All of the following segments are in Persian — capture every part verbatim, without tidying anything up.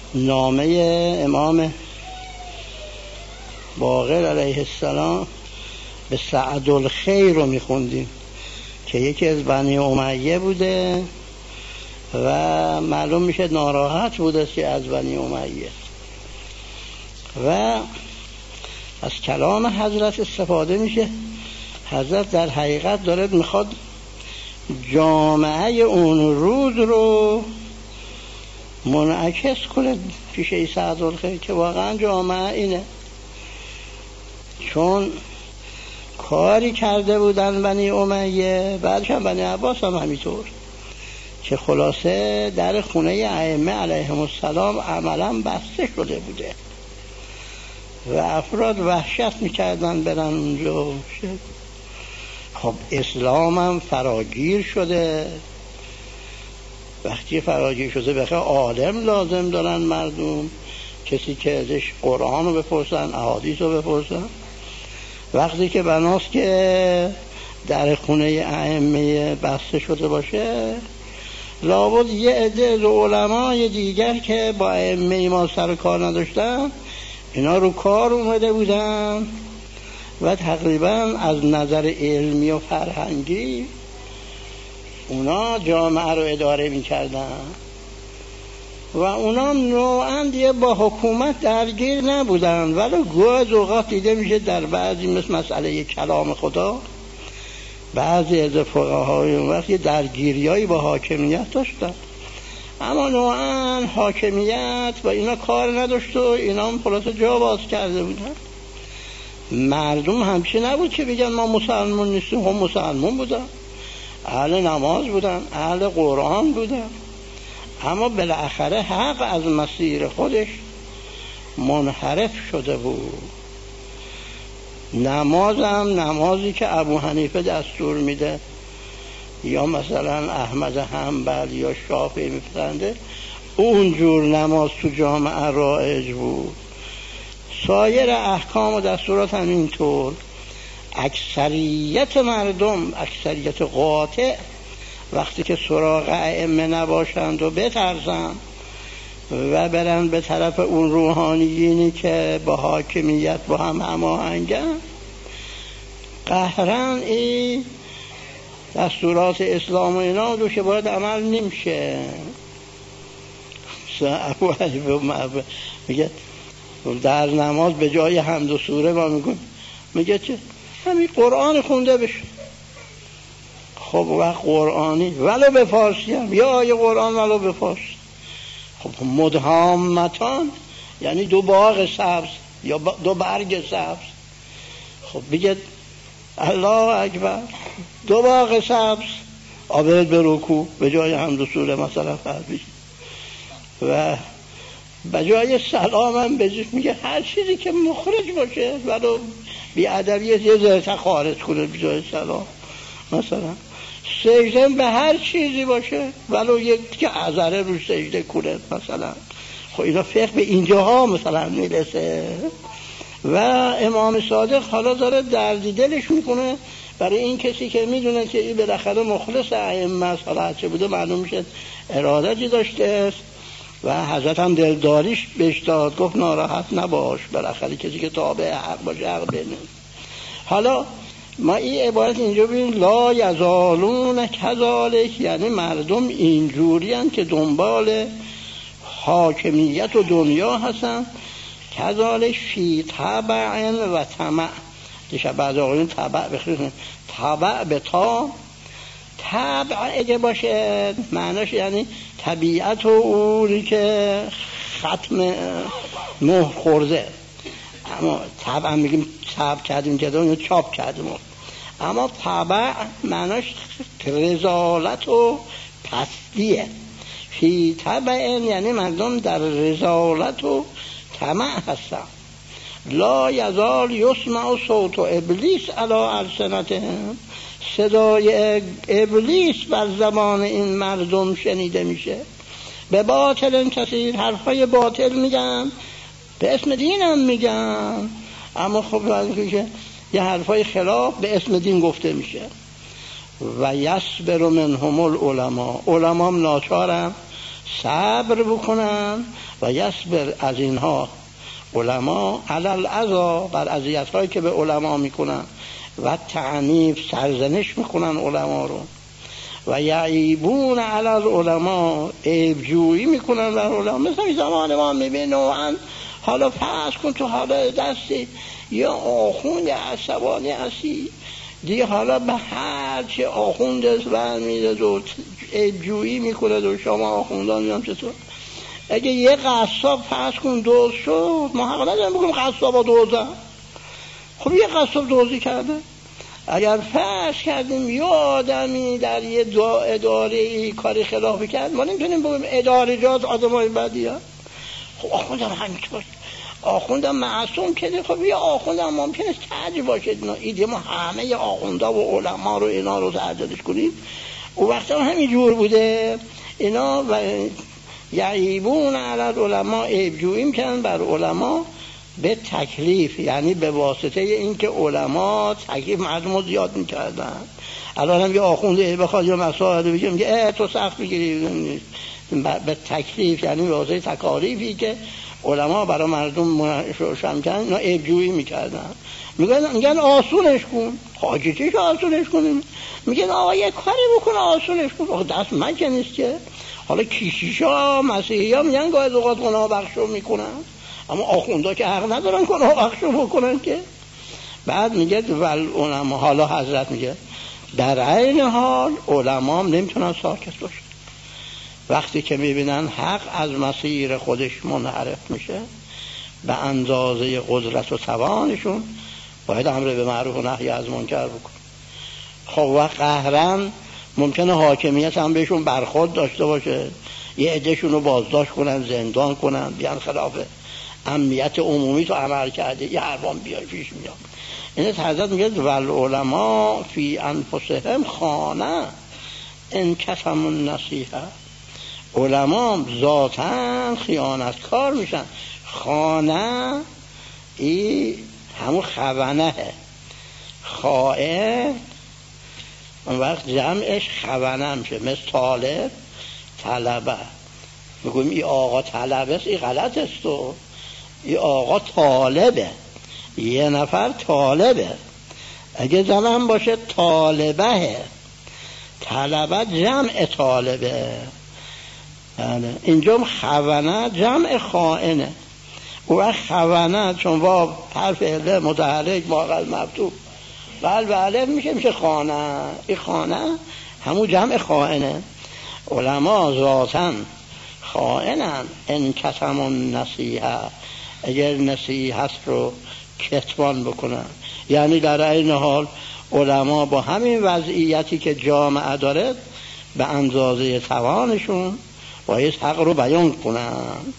نامه امام باقر علیه السلام به سعدالخیر رو میخوندیم که یکی از بنی امیه بوده و معلوم میشه ناراحت بوده که از بنی امیه و از کلام حضرت استفاده میشه. حضرت در حقیقت داره میخواد جامعه اون روز رو منعکس کنه پیش سعدالخیر که واقعا جامعه اینه، چون کاری کرده بودن بنی امیه، بعدش هم بنی عباس هم همینطور، که خلاصه در خونه ائمه علیهم السلام عملا بسته شده بوده و افراد وحشت میکردن برن اونجا. خب اسلام هم فراگیر شده. وقتی فراگیر شده بخیر عالم لازم دارن مردم، کسی که ازش قرآن رو بپرسن، احادیث رو بپرسن. وقتی که بناست که در خونه ائمه بسته شده باشه، لابد یه عده از علمای دیگر که با ائمه ما سر کار نداشتن، اینا رو کار اومده بودن و تقریبا از نظر علمی و فرهنگی اونا جامعه رو اداره می‌کردن و اونا نوعاً دیگه با حکومت درگیر نبودن، ولی گاهی اوقات دیده میشه در بعضی مثل مسئله کلام خدا بعضی از فقهای اون وقت یه درگیریایی با حاکمیت داشتن، اما نوعاً حاکمیت و اینا کار نداشت و اینا هم خلاصه جا باز کرده بودن. مردم همچه نبود که بگن ما مسلمان نیستیم، هم مسلمان بودن، اهل نماز بودن، اهل قرآن بودن، اما بالاخره حق از مسیر خودش منحرف شده بود. نماز هم نمازی که ابو حنیفه دستور میده یا مثلا احمد حنبل یا شافعی میپسنده، اونجور نماز تو جامعه رایج بود. سایر احکام و دستورات هم اینطور. اکثریت مردم، اکثریت قاطع، وقتی که سراغ ائمه نباشند و بترسند و برن به طرف اون روحانیینی که با حاکمیت با هم هماهنگن، قهرن این دستورات اسلام و اینا دوشه باید عمل نمیشه. ابو حنیفه میگه در نماز به جای حمد و سوره ما میگن، میگه چه؟ همین قرآن خونده بشه. خب وقت قرآنی ولو به فارسی هم، یا آیه قرآن ولو به فارسی. خب مدهامتان یعنی دو باغ سبز یا دو برگ سبز. خب بگه الله اکبر، دو باغ سبز آبرد به رکوع به جای حمد و سوره مثلا فرض، و به جای سلام هم بجیش میگه هر چیزی که مخرج باشه ولو بی ادبیه یه ذره خارج کنه به جای سلام. مثلا سجده به هر چیزی باشه ولو یک که عذره روش سجده کنه مثلا. خب اینا فقه به اینجاها مثلا میرسه و امام صادق حالا داره درد دلش میکنه برای این کسی که میدونه که این بالاخره مخلص ائمه است، حالا هرچه بوده معلوم میشه ارادتی داشته است و حضرت هم دلداریش بهش داد، گفت ناراحت نباش، بالاخره کسی که تابع حق باشه حق بینه. حالا ما این عبارت اینجا ببینیم لا یزالون کذالک، یعنی مردم اینجوری هستند که دنبال حاکمیت و دنیا هستن. کذالک فی طبع و طمع، دیشب بعض آقایون طبع بخیرن، طبع به تا، طبع اگه باشه معناش یعنی طبیعت و اونی که ختم مهر خورده، اما طبع میگیم طبع کردیم که اونو چاپ کردیم، اما طبع معناش رذالت و پستیه. فی طبع یعنی مردم در رذالت و طمع هستن. لا یزال یسمع صوت ابلیس علی السنتهم، صدای ابلیس بر زبان این مردم شنیده میشه. به باطل کثیر، حرفای باطل میگن، به اسم دین هم میگن، اما خب که یه حرفای خلاف به اسم دین گفته میشه. و یصبر منهم العلماء، علما هم ناچارن صبر بکنن و یصبر از اینها علما علی الاذی، بر اذیت هایی که به علما میکنن و تعنیف سرزنش میکنن علما رو و یعیبون علی العلماء، عیبجویی میکنن در علما. مثل زمان ما میبینن حالا فرض کن تو حالا دستی یا آخوند عصبانی هستی دیگه، حالا به هر چه آخوند اسفن میده و عیبجویی میکنه و شما آخوندان میام چطور. اگه یه قصاب فرض کن دوز شد، ما حق نداریم بگیم قصاب ها دوزن. خب یه قصاب دوزی کرده، اگر فرض کردیم یه آدمی در یه اداره کاری خلافی کرد، ما نمیتونیم بگیم اداره جات آدم های بدی ها. خب آخوندم همیشه باشه، آخوندم معصوم کده. خب یه آخوندم ممکنه ترجیح باشه ایده ما همه آخونده و علما رو اینا رو ترجیحش کنیم. او وقت هم همین جور بوده اینا. و یعیبون علی العلماء، عیبجویی میکنن بر علما به تکلیف، یعنی به واسطه این که علما تکلیف مردم رو زیاد میکردن. الان هم یه آخونده بخواد یا مسائل بگیم که اه تو سخت بگیری، به تکلیف یعنی به واسطه تکالیفی که علما برای مردم روشن کردن، اینا عیبجویی میکردن. میگن میگن آسونش کن. حاجی چیش آسونش کنیم؟ میگن آقا یه کاری بکن آسونش کن. آقا دست من که نیست که. حالا کیشیشا مسیحی ها میگن گاهی اوقات گناه بخشو میکنن، اما آخوندا که حق ندارن گناه بخشو بکنن که. بعد میگه ول علما، حالا حضرت میگه در عین حال علما هم نمیتونن ساکت باشن. وقتی که میبینن حق از مسیر خودش منحرف میشه، به اندازه قدرت و توانشون باید امر به معروف و نهی از منکر بکن. خب و قهرن ممکنه حاکمیت هم بهشون برخورد داشته باشه، یه عدهشون رو بازداشت کنن، زندان کنن، بیان خلاف امنیت عمومی تو عمل کرده یه حربان بیای پیش میاد. این حضرت میگه والعلماء فی انفسهم خانه ان کتموا النصیحه، علما ذاتاً خیانتکار میشن. خانه ای همون خونه، خائن اون وقت جمعش خونه میشه. مثل طالب طلبه، میگویم ای آقا طلبه است، ای غلط است. و ای آقا طالبه، یه نفر طالبه. اگه زنم باشه طالبه، طلبه جمع طالبه. اینجا خونه جمع خائنه. و خونه چون با حرف عله متحرک ماقل مفتوح بل بله میشه میشه خانه. این خانه همون جمع خائنه. علما ذاتن خائنن ان کتموا النصیحه، اگر نصیحت رو کتمان بکنن. یعنی در این حال علما با همین وضعیتی که جامعه داره به اندازه توانشون باید حق رو بیان کنن.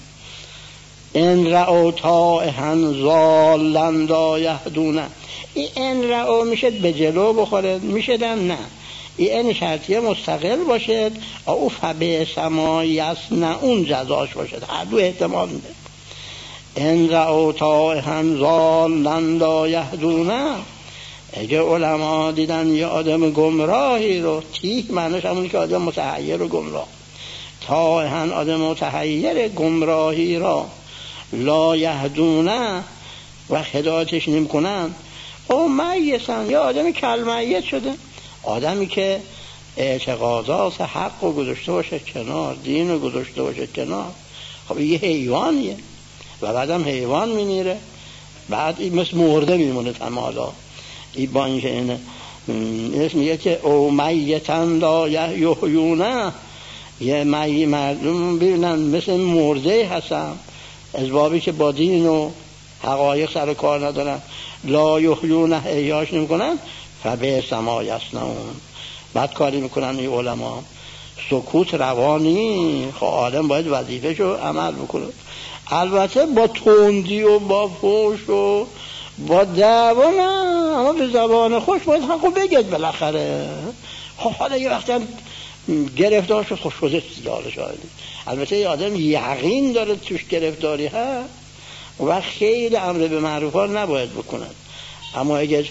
ان رأوا طائحا ضالا لا یهدون، این ان رأوا میشه به جلو بخوره، میشه نه این ان شرطیه مستقل باشد، او فبئس ما یصنعون جزاش باشد. هر دو احتمال میده. ان رأوا طائحا ضالا لا یهدون، اگه علما دیدن یه آدم گمراهی رو، تیه معنیش همونی که آدم متحیر و گمراه، طائحا آدم متحیر گمراهی را، لا یهدونه و هدایتش نمی کنن، او میتن، یا آدمی کلمیت شده، آدمی که اعتقادات حق رو گذاشته باشه کنار، دین رو گذاشته باشه کنار. خب یه حیوانیه و بعدم حیوان میمیره، بعد این مثل مرده میمونه تمالا. این با اینکه اینه میگه که او میتن لا یحیونه، یه می مردم ببینن مثل مرده هستن، اسبابی که با دین و حقایق سر کار ندارن، لا یحیونه، احیاش نمی کنن. فبئس ما یصنعون، بعد کاری میکنن این علما. سکوت روانی، خب آدم باید وظیفه‌شو عمل بکنه، البته با تندی و با فحش و با دعوا نه، اما به زبان خوش باید حقو بگید بالاخره. خب حالا یه وقتی گرفتار شد، خوش شده زیاده شاید، البته یه آدم یقین داره توش گرفتاری هست و خیلی امر به معروف ها نباید بکنن. اما اگه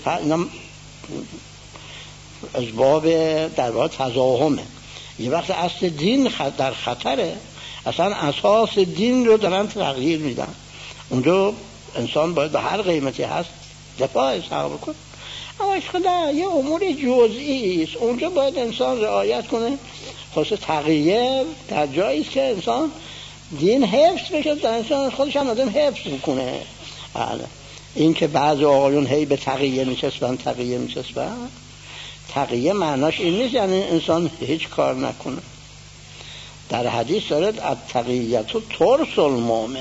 از باب در واقع تضاهمه، یه وقت اصل دین در خطره، اصلا اساس دین رو دارن تغییر میدن. اونجا انسان باید به هر قیمتی هست دفاع حق بکنه، اما خدا یه امور جزئی است، اونجا باید انسان رعایت کنه. خاصه تقیه در جایی است که انسان دین حفظ بشه، در انسان خودش هم آدم حفظ بکنه. این که بعضی آقایون هی به تقیه میچسبن تقیه میچسبن، تقیه معناش این نیست یعنی انسان هیچ کار نکنه. در حدیث دارد التقیه تو ترس المؤمن،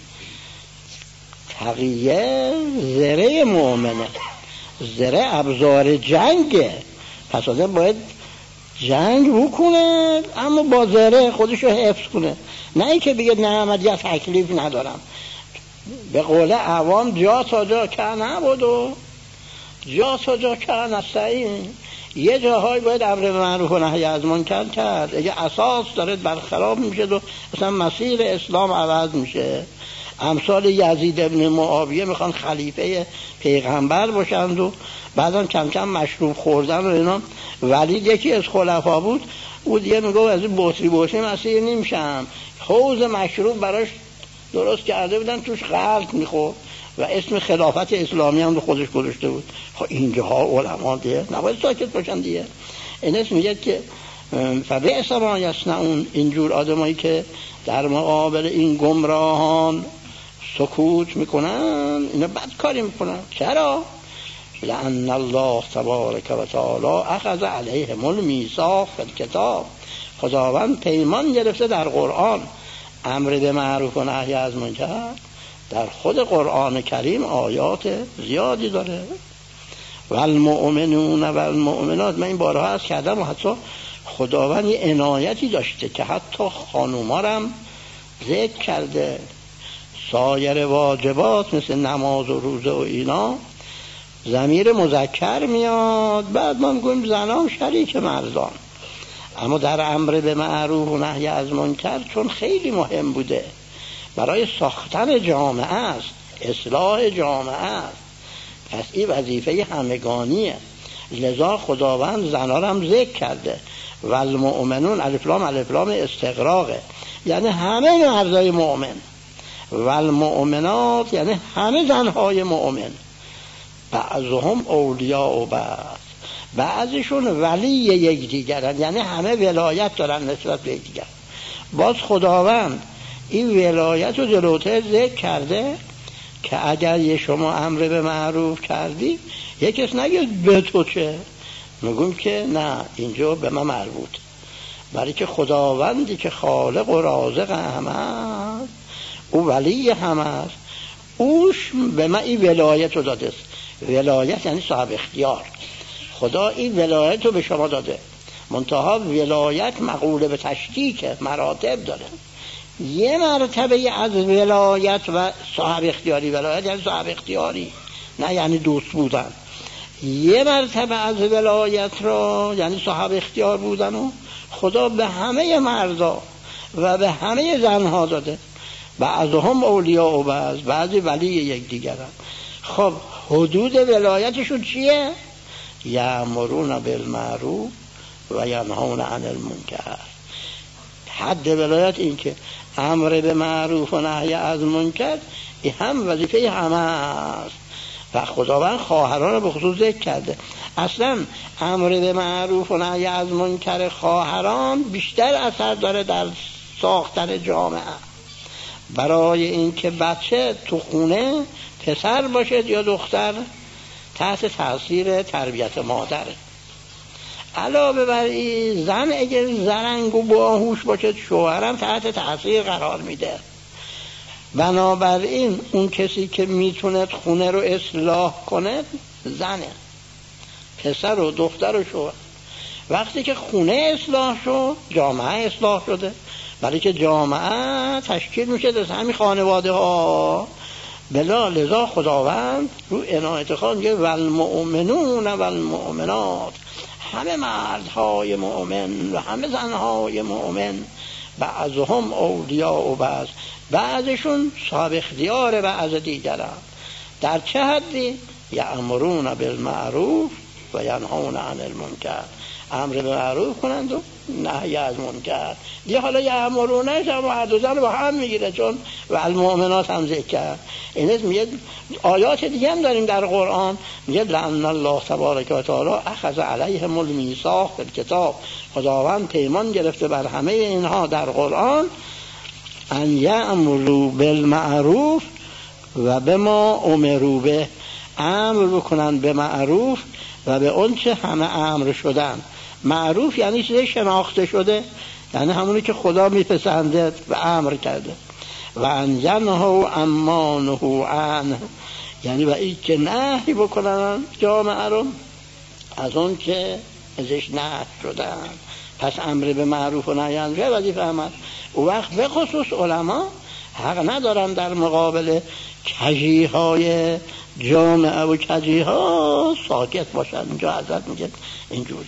تقیه زره مؤمنه، زره ابزار جنگه، پس آدم باید جنگ بکنه اما با زره خودشو حفظ کنه، نه اینکه بگه نه من دیگه تکلیف ندارم. به قول عوام جا تا جا که نبود و جا تا جا که نستعین. یه جاهای باید امر معروف و نهی از منکر کرد، اگه اساس داره برخلاف میشه و اصلا مسیر اسلام عوض میشه. امثال یزید ابن معاویه میخوان خلیفه پیغمبر باشند و بعدم کم کم مشروب خوردن و اینا. ولید یکی از خلفا بود، او دیگه میگه از این بطری بطری مسیر نمیشم، حوض مشروب براش درست کرده بودن توش غلط میخورد و اسم خلافت اسلامی هم رو خودش گذاشته بود. خب اینجاها علما دیگه نباید ساکت باشن دیگه. این اسم میگه که فبئس ما یصنعون، اینجور آدمایی که در مقابل این گمراهان سکوت میکنن اینا بد کاری میکنن. چرا؟ لأن الله تبارک و تعالی اخذ علیهم المیثاق فی الکتاب، خداوند پیمان گرفته در قرآن امر به معروف و نهی از منکر. در خود قرآن کریم آیات زیادی داره. والمؤمنون والمؤمنات، من این بارها عرض کردم و حتی خداوند یه عنایتی داشته که حتی خانوما رو هم ذکر کرده. سایر واجبات مثل نماز و روزه و اینا ضمیر مذکر میاد، بعد ما میگویم زنان شریک مردان. اما در امر به معروف و نهی از منکر چون خیلی مهم بوده، برای ساختن جامعه است، اصلاح جامعه است، پس این وظیفه همگانیه. لذا خداوند زنان هم ذکر کرده. والمؤمنون الف لام الف لام استغراقه، یعنی همه مردای مؤمن. والمؤمنات یعنی همه زنهای مؤمن. بعضهم اولیاء و بعض، بعضشون ولی یکدیگرن، یعنی همه ولایت دارن نسبت به یکدیگر. باز خداوند این ولایت رو جلوتر ذکر کرده که اگر یه شما امر به معروف کردی یک کس نگید به تو چه، میگم که نه اینجا به من مربوط، برای که خداوندی که خالق و رازق همه است، او ولی همه است، اوش به من این ولایت رو داده است. ولایت یعنی صاحب اختیار. خدا این ولایت رو به شما داده، منتها ولایت مقوله به تشکیک مراتب داره. یه مرتبه از ولایت و صاحب اختیاری، ولایت یعنی صاحب اختیاری نه یعنی دوست بودن، یه مرتبه از ولایت را یعنی صاحب اختیار بودن و خدا به همه مردا و به همه زنها داده. بعضهم اولیاء و بعض، بعضی ولی یک دیگرن. خب حدود ولایتشون چیه؟ یأمرون بالمعروف و ینهون عن المنکر. حد ولایت این که امر به معروف و نهی از منکر این هم وظیفه همه است و خداوند خواهران رو به خصوص ذکر کرده. اصلا امر به معروف و نهی از منکر خواهران بیشتر اثر داره در ساختن جامعه، برای اینکه بچه تو خونه پسر باشه یا دختر تحت تاثیر تربیت مادره. علاوه بر این زن اگر زرنگ و باهوش باشه شوهرم تحت تاثیر قرار میده. بنابراین اون کسی که میتونه خونه رو اصلاح کنه زنه، پسر و دختر و شوهر. وقتی که خونه اصلاح شد جامعه اصلاح شده، برای که جامعه تشکیل میشه از همین خانواده ها. بلا لذا خداوند رو عنایت خان میگه والمؤمنون والمؤمنات، همه مردهای مؤمن و همه زنهای مؤمن. بعضهم اولیاء و بعض، بعضشون صاحب اختیار بعض دیگرن. در چه حدی؟ یأمرون بالمعروف و ینهون عن المنکر. امر به معروف کنند و نهی از منکر. دیگه حالا یأمرونش هم هر دو زن با هم میگیره، چون و المؤمنات هم ذکر کرد. اینه میگه آیات دیگه هم داریم در قرآن، میگه لعن الله تبارک و تعالی اخذ علیهم المیثاق فی الکتاب، خداوند پیمان گرفته بر همه اینها در قرآن، ان یأمروا بالمعروف و به ما امروا به، امر بکنن به معروف و به اون چه همه امر شدن. معروف یعنی چیزی شناخته شده، یعنی همونی که خدا میپسنده و امر کرده. و ان ینهوا عما نهوا عنه، یعنی و این که نهی بکنن جامعه رو از اون که ازش نهی شدن. پس امر به معروف و نهی عنه وظیفه عمل. او وقت به خصوص علما حق ندارن در مقابل کجی های جامعه و کجی ها ساکت باشن. اینجا حضرت میگه اینجوری.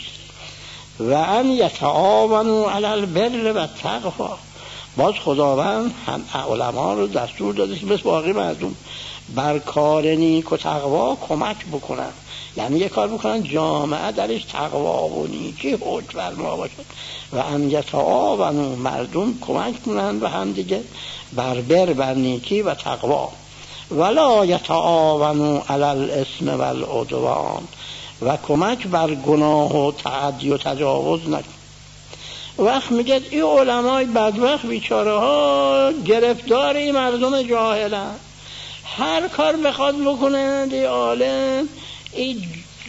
و ان یتعاونوا علی البر و التقوی، باز خداوند هم علما رو دستور داده که مثل باقی مردم بر کار نیک و تقوا کمک بکنن، یعنی یه کار بکنن جامعه درش تقوا و نیکی حج فرما باشد. و ان یتعاونوا، مردم کمک کنن و هم دیگه بر بر بر نیکی و تقوا. ولا یتعاونوا علی الاثم و العدوان، و کمک بر گناه و تعدی و تجاوز نکن. وقت میگه این علمای بدبخت بیچاره ها گرفتار این مردم جاهلن، هر کار بخواد بکنه این عالم، این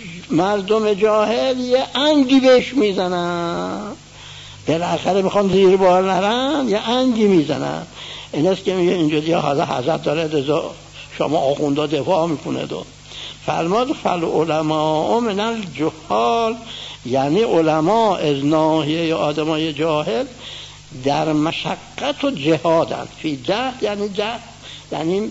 مردم جاهل یه انگی بهش میزنن، بالاخره میخوان زیر بار نرن یه انگی میزنن. این است که میگه اینجا دیگه حضرت داره رضا شما آخونده دفاع میکنه دو فرماد فل علماء من الجهال، یعنی علما از ناحیه آدمای جاهل در مشقت و جهادن. فی جهد یعنی جهد یعنی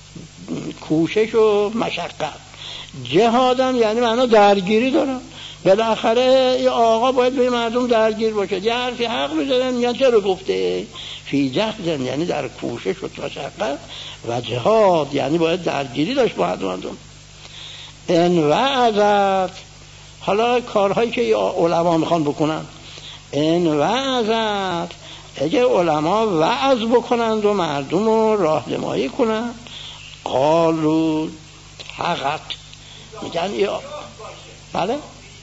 کوشش و مشقت، جهادن یعنی معنا درگیری دارن. بالاخره این آقا باید به مردم درگیر باشه، یه حرفی حق میزنن میگن چرا گفته. فی جهد یعنی در کوشش و مشقت، و جهاد یعنی باید درگیری داشت با مردم. ان وعظت، حالا کارهایی که علما میخوان بکنن، ان وعظت، اگه علما وعظ بکنند و مردم رو راهنمایی کنند، قالوا حقت، میگن یا بله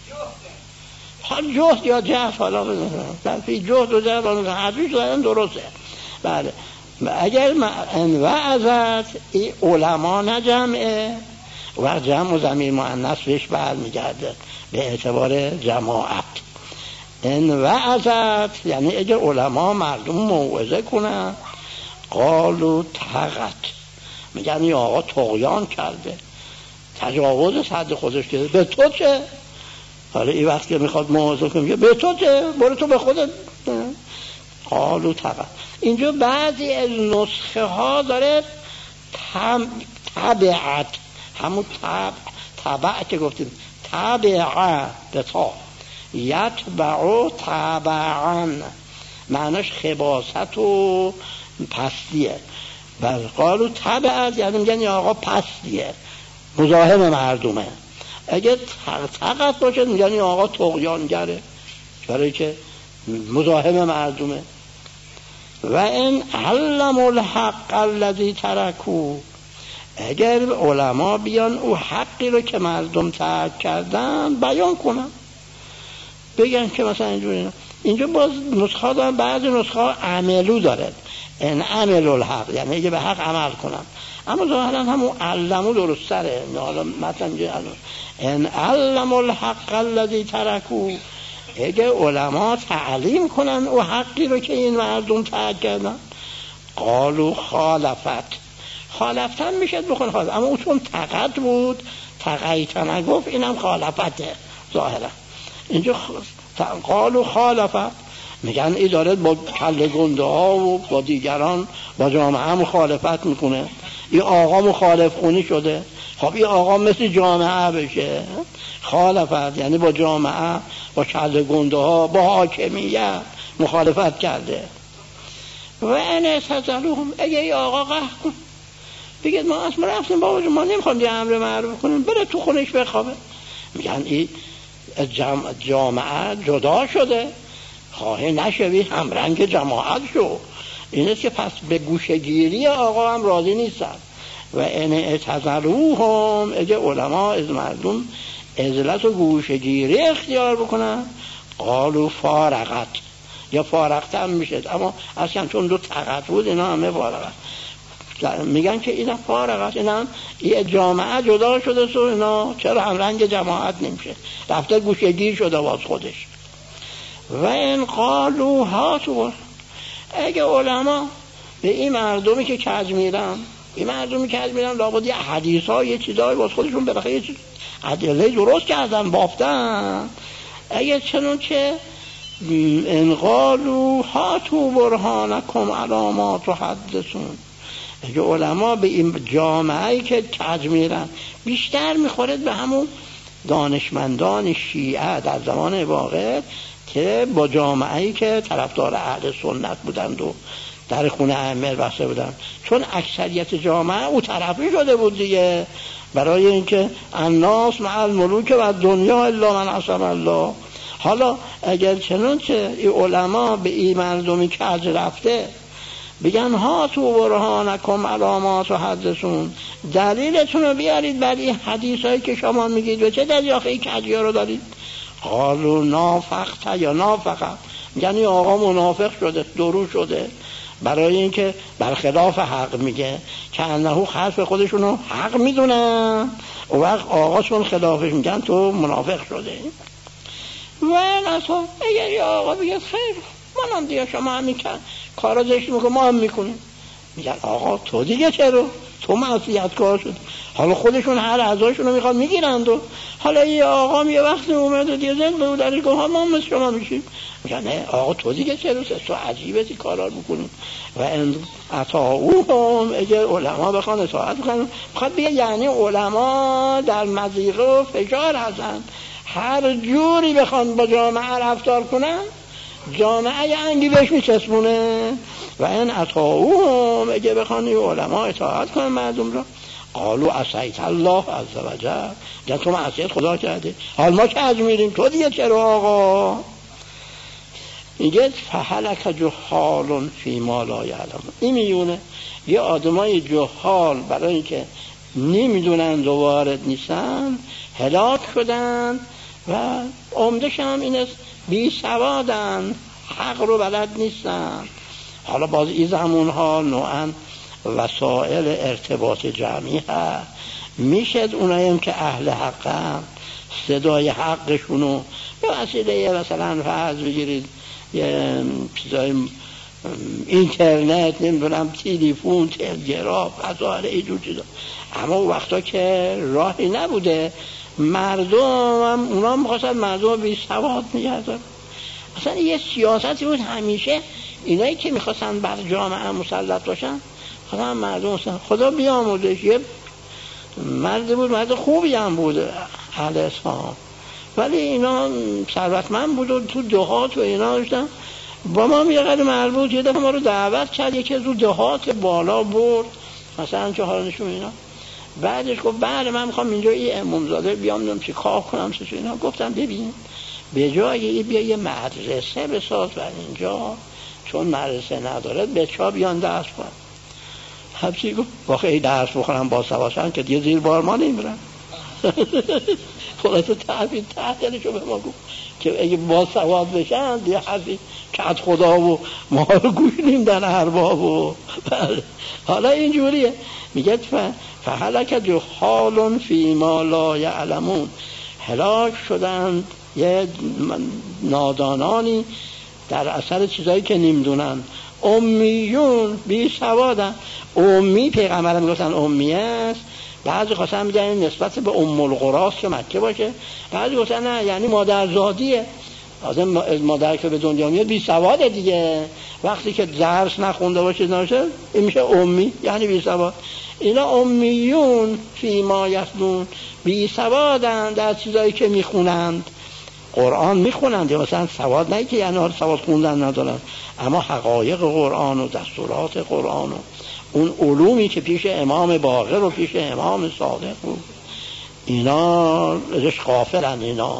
حال جهد یا جهد، حالا بزنن فی جهد و جهد حدیث دارن درسته. بله اگر ان وعظت، این علما نه جمعه و جمع و ضمیر مؤنث بهش برمیگرده به اعتبار جماعت. ان وعظت یعنی اگه علما مردم موعظه کنن، قالوا طغت، میگن این آقا طغیان کرده، تجاوز حد خودش کرده، به تو چه؟ حالا این وقت که میخواد موعظه کنه میگه به تو چه؟ برو تو به خودت. قالوا طغت. اینجا بعضی از نسخه ها داره تبعت، همون تبع تبع که گفتیم تبع به تا یتبع تبعا، معناش خباست و پستیه. بل قالوا تبعت یعنی میگن یا آقا پستیه، مزاحم مردمه. اگه طغت باشه میگن یا آقا طغیانگره، برای که مزاحم مردمه. و ان علموا الحق الذی ترکوا، اگر علما بیان او حقی رو که مردم ترک کردن بیان کنن، بگن که مثلا اینجوری. اینجا باز نسخه دارن، بعضی نسخه عملو داره، ان عملوا الحق یعنی اگه به حق عمل کنن، اما ظاهرا همون علمو درست تره. حالا مثلا اینجا ان علموا الحق الذی ترکوا، اگه علما تعلیم کنن او حقی رو که این مردم ترک کردن، قالوا خالفت، خالفتن میشد بخون خالفت، اما اون چون تقد بود تقییتا نگفت، اینم خالفته ظاهرا. اینجا قالوا خالفت، میگن ای داره با کله گنده ها و با دیگران با جامعه مخالفت میکنه، این آقا مخالف خونی شده. خب این آقا مثل جامعه بشه، خالفت یعنی با جامعه با کله گنده ها با حاکمیت مخالفت کرده. و ان اعتزلوهم، اگه این آقا قهر کن بگید ما اصلا رفتیم بابا جون ما نمیخوام یه امر معروف کنیم، بره تو خونش بخوابه، میگن این جمع جامعه جدا شده، خواهی نشوی همرنگ جماعت شو. اینه که پس به گوشگیری آقا هم راضی نیستن. و ان اعتذروهم، اگه علما از مردم عزلت و گوشگیری اختیار بکنن، قالوا فارقت، یا فارقت هم میشه، اما اصلا چون دو طاقت بود اینا همه فارقت میگن که اینا فارقت، اینا یه جامعه جدا شده سو اینا چرا هم رنگ جماعت نمیشه، رفته گوشگیر شده باز خودش. و این قالوا هاتوا، اگه علما به این مردمی که کج میرن، این مردمی که کج میرن لابد یه حدیث ها یه چیزایی باز خودشون بالاخره یه چیز ادله درست کردن بافتن، اگه چنون چه ان قالوا هاتوا برهانکم علی ما تحدثون، اگه علما به این جامعه‌ای که کج میرن بیشتر میخورد به همون دانشمندان شیعه در زمان واقع که با جامعه‌ای که طرفدار اهل سنت بودند و در خونه ائمه بسته بودند، چون اکثریت جامعه او طرفی شده بود دیگه، برای اینکه الناس مع الملوک و دنیا الا من عصم الله. حالا اگر چنانچه این علما به این مردمی کج رفته بگن ها تو برهانکم علامات و حدثون، دلیلتون رو بیارید بر این حدیث هایی که شما میگید، و چه دلیل آخه این کجی ها رو دارید؟ قالوا نافقت یا نافقت، یعنی آقا منافق شده، درو شده، برای اینکه برخلاف حق میگه که انهو خلف خودشونو حق میدونن، و وقت آقاشون خلافش میگن تو منافق شده. و اصلا اگر یه آقا بگه خیر من هم دیگه شما هم میکن کارا زشت میکن ما هم میکنیم، میگن آقا تو دیگه چرا تو معصیت کار شد، حالا خودشون هر اعضایشون رو میخواد میگیرند، و حالا یه آقا یه وقتی اومد و دیگه زن به او درش گفت ما هم مثل شما میشیم، میگن نه آقا تو دیگه چرا تو عجیبه تی کارا میکنیم. و ان اطاعوهم، اگر علما بخوان اطاعت کنن، بخواد بگه یعنی علما در مضیقه و فشار هستن، هر جوری بخوان با جامعه رفتار کنن جامعه انگی بهش میچسبونه. و این اطاعوهم، اگه بخوان این علما اطاعت کنن مردم را، قالوا عصیت الله عز وجل، یا تو معصیت خدا کرده، حال ما که از میریم تو دیگه چرا آقا. میگه فهلک جهال فی ما لا یعلم، این میونه یه آدمای جهال برای اینکه نمیدونن و وارد نیستن هلاک شدن، و عمدش هم این است بی سوادن، حق رو بلد نیستن. حالا باز این زمان ها نوعا وسائل ارتباط جمعی ها میشد اونایم که اهل حقن صدای حقشونو به وسیله مثلا فرض بگیرید یه چیزای اینترنت، نمیدونم تلفن، تلگراف، وسایل اینجور چیزا، اما وقتا که راهی نبوده مردم هم اونا میخواستن مردم بی سواد میگردن. اصلا یه سیاستی بود همیشه اینایی که میخواستن بر جامعه مسلط باشن خدا مردم هستن. خدا بیاموزش، یه مرد بود، مرد خوبی هم بود اهل اصفهان، ولی اینا ثروتمند بود و تو دهات و اینا داشتن. با ما یه قدر مربوط یه دفعه ما رو دعوت کرد، یکی از رو دهات بالا برد مثلا چه حال نشون اینا، بعدش گفت بله من میخوام اینجا یه امامزاده بیام نم چی کار کنم چه اینا. گفتم ببین به جای یه بیا یه مدرسه بساز بر اینجا، چون مدرسه نداره بچه ها بیان درس کنن. حبسی گفت واقعی درس بخونم با سواشن که دیگه زیر بار ما نمیرن. خلاصه تعبیر تحتیلشو به ما گفت که اگه با سواد بشن دیگه حرفی کت خدا و ما رو گوش نمیدن ارباب و حالا اینجوریه. میگه فهلک جهال فی ما لا یعلمون، هلاک شدند یه نادانانی در اثر چیزایی که نمیدونن، امیون بی سوادن. امی پیغمبر میگفتن امیه است، بعضی خواستن میگن نسبت به ام القراست که مکه باشه، بعضی گفتن نه یعنی مادرزادیه، آدم مادر که به دنیا میاد بی سواده دیگه، وقتی که درس نخونده باشه نشه این میشه امی یعنی بی سواد. اینا امیون فی ما یتلون، بی سوادن در چیزایی که میخونند. قرآن میخونند مثلا سواد نه که یعنی سواد خوندن ندارن، اما حقایق قرآن و دستورات قرآن و اون علومی که پیش امام باقر و پیش امام صادق بود اینا ازش غافلن اینا.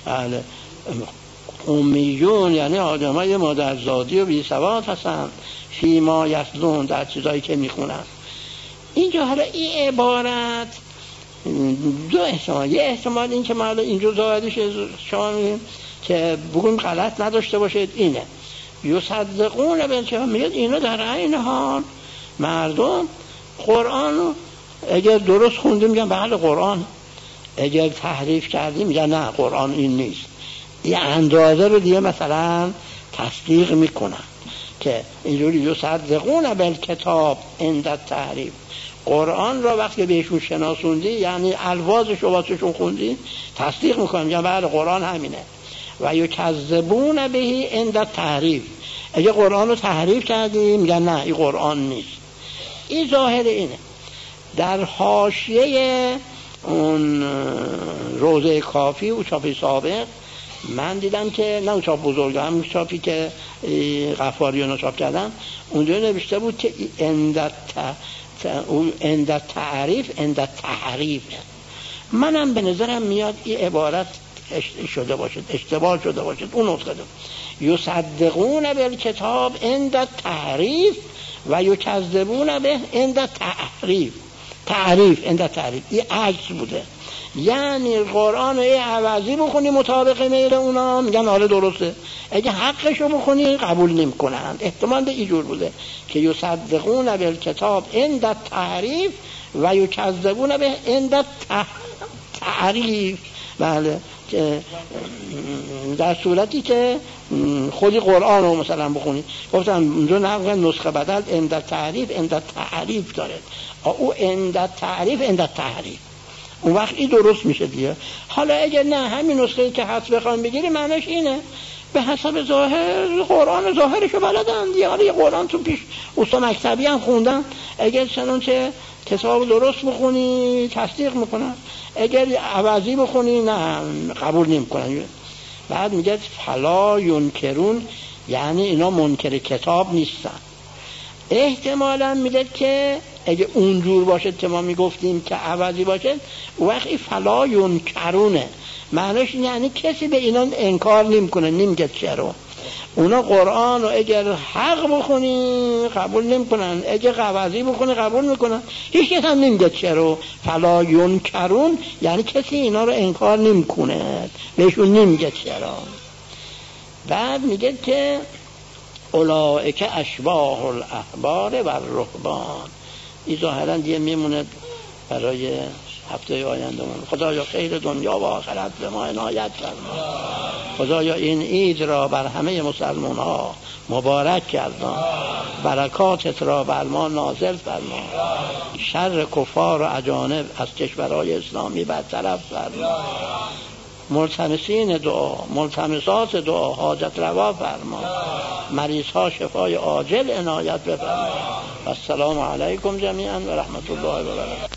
امیون یعنی آدمای مادرزادی و بی سواد هستن، فیما یتلون در چیزایی که میخونن. اینجا حالا این عبارت دو احتمال، یه احتمال این که ما حالا اینجا زایدش شما میگیم که بگویم غلط نداشته باشید اینه یصدقون بالکتاب، میگه اینو در عین حال مردم قرآن رو اگر درست خوندیم میگن بله قرآن، اگر تحریف کردیم میگن نه قرآن این نیست. یه اندازه رو دیگه مثلا تصدیق میکنن که اینجوری یصدقون بالکتاب عند التحریف، قرآن را وقتی بهشون شناسوندی یعنی الفاظش رو واسهشون خوندی تصدیق میکنن میگن بله قرآن همینه. و یکذبون به عند التحریف، اگه قرآن رو تحریف کردیم میگن نه این قرآن نیست. این ظاهر اینه. در حاشیه اون روضه کافی و چاپی سابق من دیدم که نه چاپ بزرگ هم چاپی که غفاریون چاپ کردن اونجا نوشته بود که عند تعریف عند تحریف. منم به نظرم میاد این عبارت شده باشد، اشتباه شده باشد. اون نسخه یصدقون بالکتاب عند تحریف و یکذبون به عند تحریف، تعریف عند تعریف این عکس بوده. یعنی قرآن رو عوضی بخونی مطابق میل اونا میگن حالا درسته، اگه حقشو بخونی قبول نمیکنن. احتمال اینجور بوده که یصدقون بالکتاب عند تعریف و یکذبون به عند تعریف. بله در صورتی که خودی قرآن رو مثلا بخونی گفتم اونجا نقل نسخه بدل عند تعریف عند تعریف داره، او عند تعریف عند تعریف، اون وقت این درست میشه دیگه. حالا اگر نه همین نسخه که حذف بخوام بگیری معنیش اینه به حسب ظاهر قرآن ظاهرشو بلدن دیگه. حالا یه قرآن تو پیش استاد مکتبی هم خوندن، اگر چنانچه کتاب درست بخونی تصدیق میکنن، اگر عوضی بخونی نه قبول نمیکنن. بعد میگه فلا ینکرون یعنی اینا منکر کتاب نیستن. احتمالا میگه که اگه اونجور باشه که ما میگفتیم که عوضی باشه وقتی فلا ینکرونه معنیش یعنی کسی به اینا انکار نمیکنه، نمیگه چرا. اونا قرآن رو اگر حق بخونی قبول نمیکنن، اگر عوضی بخونی قبول میکنن، هیچ کس هم نمیگه چرا. فلا ینکرون یعنی کسی اینا رو انکار نمیکنه، بهشون نمیگه چرا. بعد میگه که اولئک اشباح الاحبار و الرهبان. این ظاهرا دیگه میمونه برای هفته آیندهمون. خدایا خیر دنیا و آخرت به ما عنایت فرما. خدایا این عید را بر همه مسلمان ها مبارک گردان، برکاتت را بر ما نازل فرما، شر کفار و اجانب از کشورهای اسلامی برطرف فرما، ملتمسین دعا ملتمسات دعا حاجت روا فرما، مریض ها شفای عاجل عنایت بفرما. السلام علیکم جمیعا و رحمت الله و برکاته.